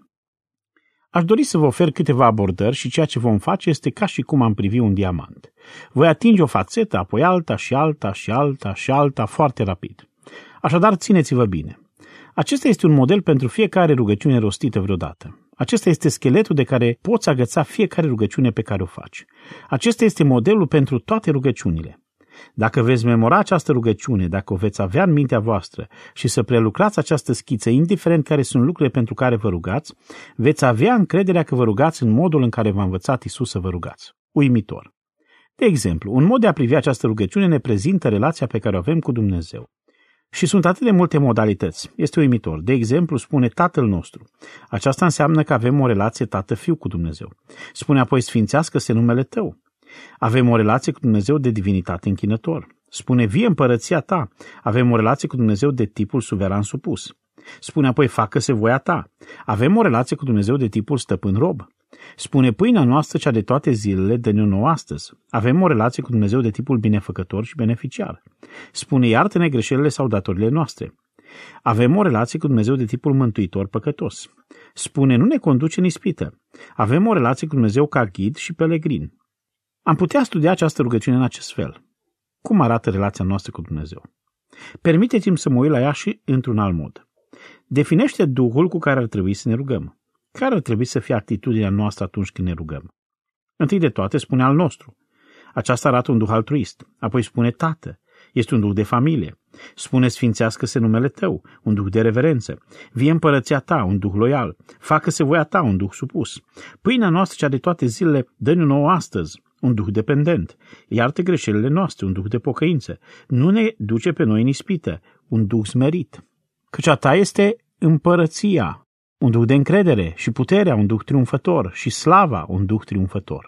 Aș dori să vă ofer câteva abordări și ceea ce vom face este ca și cum am privi un diamant. Voi atinge o fațetă, apoi alta și alta și alta și alta foarte rapid. Așadar, țineți-vă bine. Acesta este un model pentru fiecare rugăciune rostită vreodată. Acesta este scheletul de care poți agăța fiecare rugăciune pe care o faci. Acesta este modelul pentru toate rugăciunile. Dacă veți memora această rugăciune, dacă o veți avea în mintea voastră și să prelucrați această schiță, indiferent care sunt lucrurile pentru care vă rugați, veți avea încrederea că vă rugați în modul în care v-a învățat Iisus să vă rugați. Uimitor. De exemplu, un mod de a privi această rugăciune ne prezintă relația pe care o avem cu Dumnezeu. Și sunt atât de multe modalități. Este uimitor. De exemplu, spune Tatăl nostru. Aceasta înseamnă că avem o relație tată-fiu cu Dumnezeu. Spune apoi sfințească-se numele tău. Avem o relație cu Dumnezeu de divinitate închinător. Spune vie împărăția ta. Avem o relație cu Dumnezeu de tipul suveran supus. Spune apoi facă-se voia ta. Avem o relație cu Dumnezeu de tipul stăpân rob. Spune pâinea noastră cea de toate zilele dă-ne-o nouă astăzi. Avem o relație cu Dumnezeu de tipul binefăcător și beneficiar. Spune iartă-ne greșelile sau datorile noastre. Avem o relație cu Dumnezeu de tipul mântuitor păcătos. Spune nu ne conduce în ispită. Avem o relație cu Dumnezeu ca ghid și pelegrin. Am putea studia această rugăciune în acest fel. Cum arată relația noastră cu Dumnezeu? Permiteți-mi să mă uit la ea și într-un alt mod. Definește Duhul cu care ar trebui să ne rugăm. Care ar trebui să fie atitudinea noastră atunci când ne rugăm? Întâi de toate spune al nostru. Aceasta arată un duh altruist. Apoi spune Tată. Este un duh de familie. Spune sfințească-se numele tău, un duh de reverență. Vie împărăția ta, un duh loial. Facă-se voia ta, un duh supus. Pâinea noastră cea de toate zilele dă-ne nouă astăzi, un duh dependent. Iartă greșelile noastre, un duh de pocăință. Nu ne duce pe noi în ispită, un duh smerit. Căci a ta este împărăția, un duh de încredere, și puterea, un duh triumfător, și slava, un duh triumfător.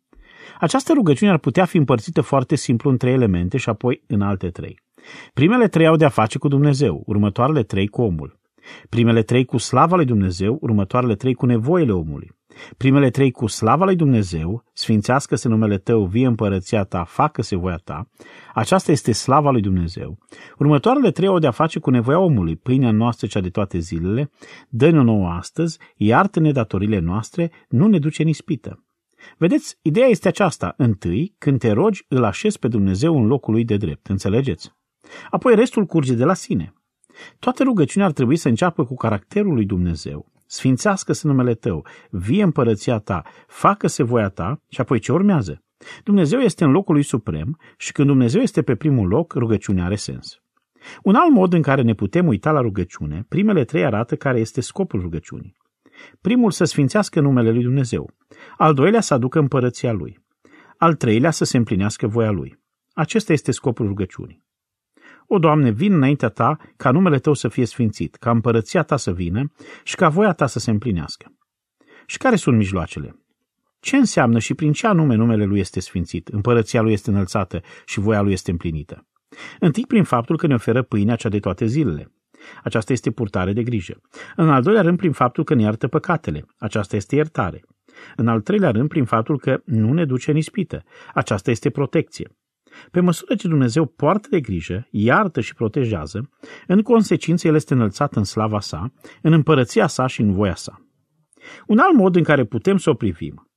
Această rugăciune ar putea fi împărțită foarte simplu în 3 elemente și apoi în alte 3. Primele 3 au de-a face cu Dumnezeu, următoarele 3 cu omul. Primele 3 cu slava lui Dumnezeu, următoarele 3 cu nevoile omului. Primele 3 cu slava lui Dumnezeu, sfințească-se numele tău, vie împărăția ta, facă-se voia ta. Aceasta este slava lui Dumnezeu. Următoarele 3 au de-a face cu nevoia omului, pâinea noastră cea de toate zilele, dă-ne-o nouă astăzi, iartă-ne datorile noastre, nu ne duce în ispită. Vedeți, ideea este aceasta. Întâi, când te rogi, îl așezi pe Dumnezeu în locul lui de drept. Înțelegeți? Apoi restul curge de la sine. Toată rugăciunea ar trebui să înceapă cu caracterul lui Dumnezeu. Sfințească-se numele tău, vie împărăția ta, facă-se voia ta și apoi ce urmează? Dumnezeu este în locul lui suprem și când Dumnezeu este pe primul loc, rugăciunea are sens. Un alt mod în care ne putem uita la rugăciune, primele 3 arată care este scopul rugăciunii. Primul, să sfințească numele lui Dumnezeu. Al doilea, să aducă împărăția lui. Al treilea, să se împlinească voia lui. Acesta este scopul rugăciunii. O, Doamne, vin înaintea ta ca numele tău să fie sfințit, ca împărăția ta să vină și ca voia ta să se împlinească. Și care sunt mijloacele? Ce înseamnă și prin ce anume numele lui este sfințit, împărăția lui este înălțată și voia lui este împlinită? Întâi prin faptul că ne oferă pâinea cea de toate zilele. Aceasta este purtare de grijă. În al doilea rând, prin faptul că ne iartă păcatele. Aceasta este iertare. În al treilea rând, prin faptul că nu ne duce în ispită. Aceasta este protecție. Pe măsură ce Dumnezeu poartă de grijă, iartă și protejează, în consecință El este înălțat în slava sa, în împărăția sa și în voia sa. Un alt mod în care putem să o privim.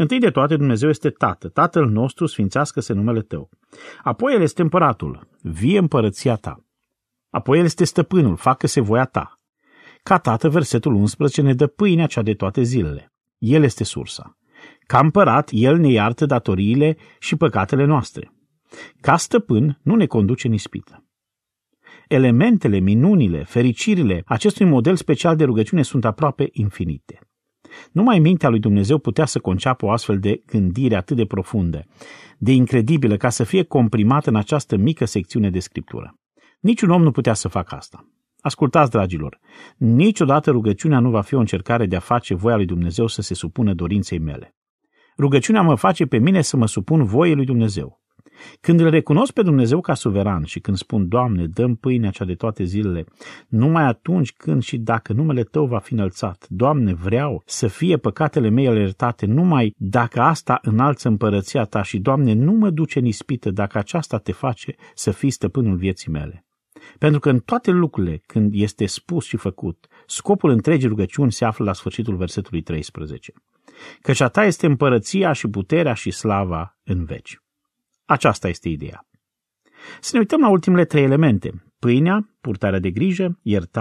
Întâi de toate, Dumnezeu este Tată. Tatăl nostru, sfințească-se numele Tău. Apoi El este Împăratul. Vie împărăția Ta. Apoi El este Stăpânul. Facă-se voia Ta. Ca Tată, versetul 11, ne dă pâinea cea de toate zilele. El este sursa. Ca Împărat, El ne iartă datoriile și păcatele noastre. Ca Stăpân, nu ne conduce în ispită. Elementele, minunile, fericirile acestui model special de rugăciune sunt aproape infinite. Numai mintea lui Dumnezeu putea să conceapă o astfel de gândire atât de profundă, de incredibilă, ca să fie comprimată în această mică secțiune de Scriptură. Niciun om nu putea să facă asta. Ascultați, dragilor, niciodată rugăciunea nu va fi o încercare de a face voia lui Dumnezeu să se supună dorinței mele. Rugăciunea mă face pe mine să mă supun voiei lui Dumnezeu. Când îl recunosc pe Dumnezeu ca suveran și când spun, Doamne, dă-mi pâinea cea de toate zilele, numai atunci când și dacă numele Tău va fi înălțat, Doamne, vreau să fie păcatele mele iertate, numai dacă asta înalță împărăția Ta și, Doamne, nu mă duce în ispită dacă aceasta Te face să fii stăpânul vieții mele. Pentru că în toate lucrurile, când este spus și făcut, scopul întregii rugăciuni se află la sfârșitul versetului 13. Căci a Ta este împărăția și puterea și slava în veci. Aceasta este ideea. Să ne uităm la ultimele 3 elemente. Pâinea, purtarea de grijă,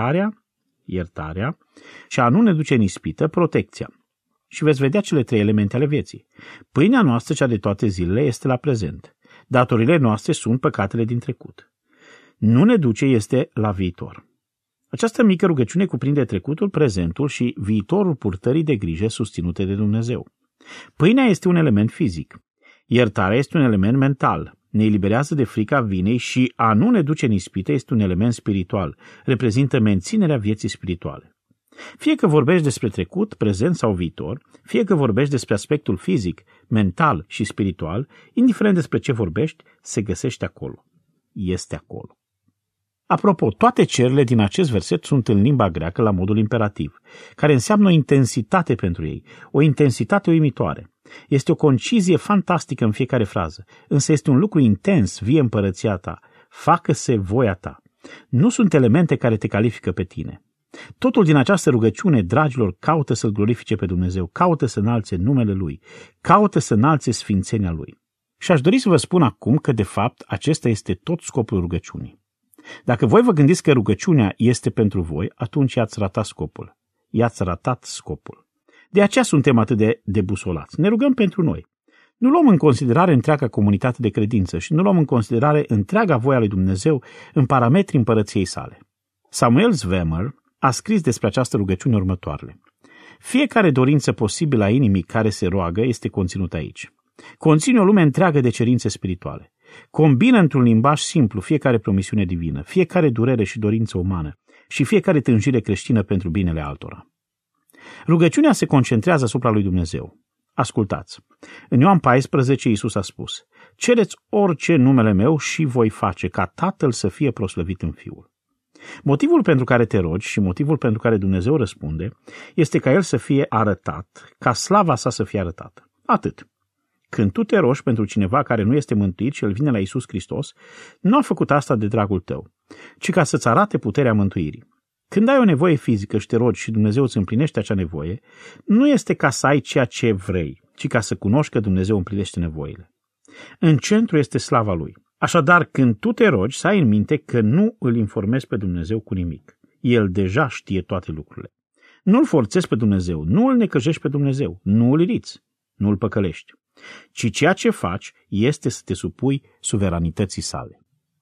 iertarea și a nu ne duce în ispită, protecția. Și veți vedea cele 3 elemente ale vieții. Pâinea noastră, cea de toate zilele, este la prezent. Datorile noastre sunt păcatele din trecut. Nu ne duce este la viitor. Această mică rugăciune cuprinde trecutul, prezentul și viitorul purtării de grijă susținute de Dumnezeu. Pâinea este un element fizic. Iertarea este un element mental, ne eliberează de frica vinei și a nu ne duce în ispită este un element spiritual, reprezintă menținerea vieții spirituale. Fie că vorbești despre trecut, prezent sau viitor, fie că vorbești despre aspectul fizic, mental și spiritual, indiferent despre ce vorbești, se găsește acolo. Este acolo. Apropo, toate cererile din acest verset sunt în limba greacă la modul imperativ, care înseamnă o intensitate pentru ei, o intensitate uimitoare. Este o concizie fantastică în fiecare frază, însă este un lucru intens, vie împărăția Ta, facă-se voia Ta. Nu sunt elemente care te califică pe tine. Totul din această rugăciune, dragilor, caută să-L glorifice pe Dumnezeu, caută să înalțe numele Lui, caută să înalțe sfințenia Lui. Și aș dori să vă spun acum că, de fapt, acesta este tot scopul rugăciunii. Dacă voi vă gândiți că rugăciunea este pentru voi, atunci i-ați ratat scopul. I-ați ratat scopul. De aceea suntem atât de debusolați. Ne rugăm pentru noi. Nu luăm în considerare întreaga comunitate de credință și nu luăm în considerare întreaga voia lui Dumnezeu în parametrii împărăției sale. Samuel Zwemer a scris despre această rugăciune următoarele. Fiecare dorință posibilă a inimii care se roagă este conținută aici. Conține o lume întreagă de cerințe spirituale. Combină într-un limbaj simplu fiecare promisiune divină, fiecare durere și dorință umană și fiecare tânjire creștină pentru binele altora. Rugăciunea se concentrează asupra lui Dumnezeu. Ascultați. În Ioan 14, Iisus a spus, cereți orice în numele meu și voi face ca Tatăl să fie proslăvit în Fiul. Motivul pentru care te rogi și motivul pentru care Dumnezeu răspunde este ca El să fie arătat, ca slava sa să fie arătată. Atât. Când tu te rogi pentru cineva care nu este mântuit și el vine la Iisus Hristos, nu a făcut asta de dragul tău, ci ca să-ți arate puterea mântuirii. Când ai o nevoie fizică și te rogi și Dumnezeu îți împlinește acea nevoie, nu este ca să ai ceea ce vrei, ci ca să cunoști că Dumnezeu împlinește nevoile. În centru este slava Lui. Așadar, când tu te rogi, să ai în minte că nu îl informezi pe Dumnezeu cu nimic. El deja știe toate lucrurile. Nu-L forțezi pe Dumnezeu, nu îl necăjești pe Dumnezeu, nu îl iriți, nu îl păcălești, ci ceea ce faci este să te supui suveranității sale.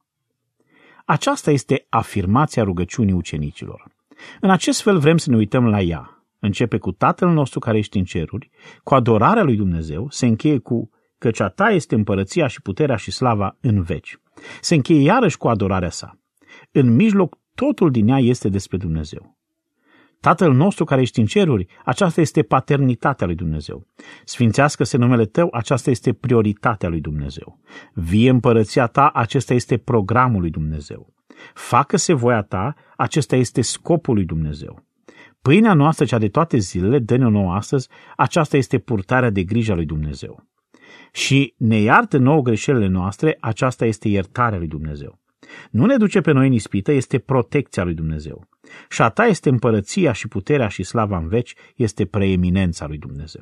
Aceasta este afirmația rugăciunii ucenicilor. În acest fel vrem să ne uităm la ea. Începe cu Tatăl nostru care ești în ceruri, cu adorarea lui Dumnezeu, se încheie cu căci a ta este împărăția și puterea și slava în veci. Se încheie iarăși cu adorarea sa. În mijloc, totul din ea este despre Dumnezeu. Tatăl nostru care ești în ceruri, aceasta este paternitatea lui Dumnezeu. Sfințească-se numele tău, aceasta este prioritatea lui Dumnezeu. Vie împărăția ta, acesta este programul lui Dumnezeu. Facă-se voia ta, acesta este scopul lui Dumnezeu. Pâinea noastră, cea de toate zilele, dă-ne-o nouă astăzi, aceasta este purtarea de grijă a lui Dumnezeu. Și ne iartă nouă greșelile noastre, aceasta este iertarea lui Dumnezeu. Nu ne duce pe noi în ispită, este protecția lui Dumnezeu. Și a ta este împărăția și puterea și slava în veci, este preeminența lui Dumnezeu.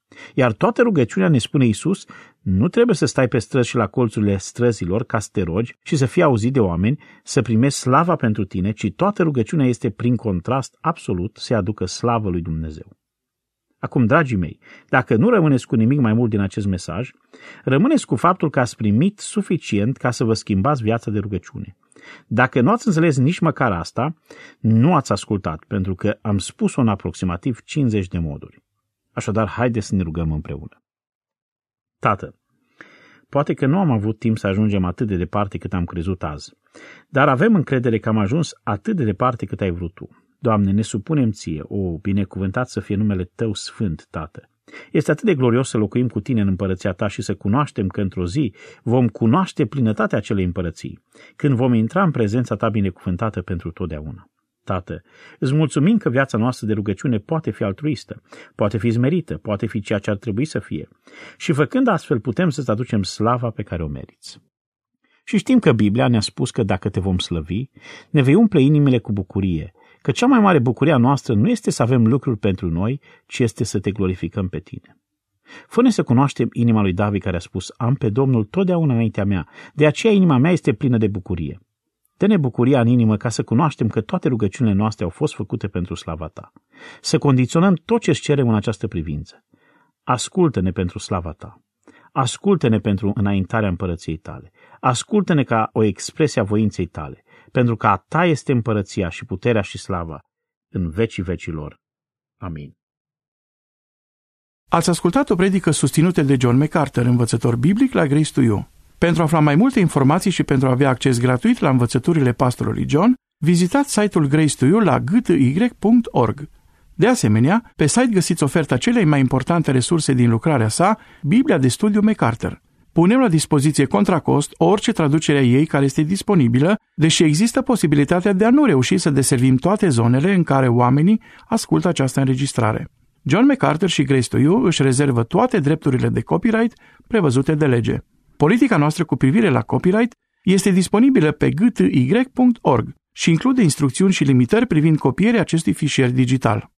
Iar toată rugăciunea, ne spune Iisus, nu trebuie să stai pe străzi și la colțurile străzilor ca să te rogi și să fii auzit de oameni, să primești slava pentru tine, ci toată rugăciunea este prin contrast absolut să aducă slavă lui Dumnezeu. Acum, dragii mei, dacă nu rămâneți cu nimic mai mult din acest mesaj, rămâneți cu faptul că ați primit suficient ca să vă schimbați viața de rugăciune. Dacă nu ați înțeles nici măcar asta, nu ați ascultat, pentru că am spus-o în aproximativ 50 de moduri. Așadar, haideți să ne rugăm împreună. Tată, poate că nu am avut timp să ajungem atât de departe cât am crezut azi, dar avem încredere că am ajuns atât de departe cât ai vrut Tu. Doamne, ne supunem Ție, binecuvântat să fie numele Tău sfânt, Tată. Este atât de glorios să locuim cu Tine în împărăția Ta și să cunoaștem că într-o zi vom cunoaște plinătatea acelei împărății, când vom intra în prezența Ta binecuvântată pentru totdeauna. Tată, îți mulțumim că viața noastră de rugăciune poate fi altruistă, poate fi smerită, poate fi ceea ce ar trebui să fie. Și făcând astfel putem să-ți aducem slava pe care o meriți. Și știm că Biblia ne-a spus că dacă Te vom slăvi, ne vei umple inimile cu bucurie, că cea mai mare bucurie a noastră nu este să avem lucruri pentru noi, ci este să Te glorificăm pe Tine. Fă-ne să cunoaștem inima lui David care a spus, am pe Domnul totdeauna înaintea mea, de aceea inima mea este plină de bucurie. Dă-ne bucuria în inimă ca să cunoaștem că toate rugăciunile noastre au fost făcute pentru slava Ta. Să condiționăm tot ce-ți cerem în această privință. Ascultă-ne pentru slava Ta. Ascultă-ne pentru înaintarea împărăției Tale. Ascultă-ne ca o expresie a voinței Tale, pentru că a Ta este împărăția și puterea și slava în vecii vecilor. Amin. Ați ascultat o predică susținută de John MacArthur, învățător biblic la Grace to You. Pentru a afla mai multe informații și pentru a avea acces gratuit la învățăturile pastorului John, vizitați site-ul Grace to You la gty.org. De asemenea, pe site găsiți oferta celei mai importante resurse din lucrarea sa, Biblia de studiu MacArthur. Punem la dispoziție contra cost orice traducere a ei care este disponibilă, deși există posibilitatea de a nu reuși să deservim toate zonele în care oamenii ascultă această înregistrare. John MacArthur și Grace to You își rezervă toate drepturile de copyright prevăzute de lege. Politica noastră cu privire la copyright este disponibilă pe gty.org și include instrucțiuni și limitări privind copierea acestui fișier digital.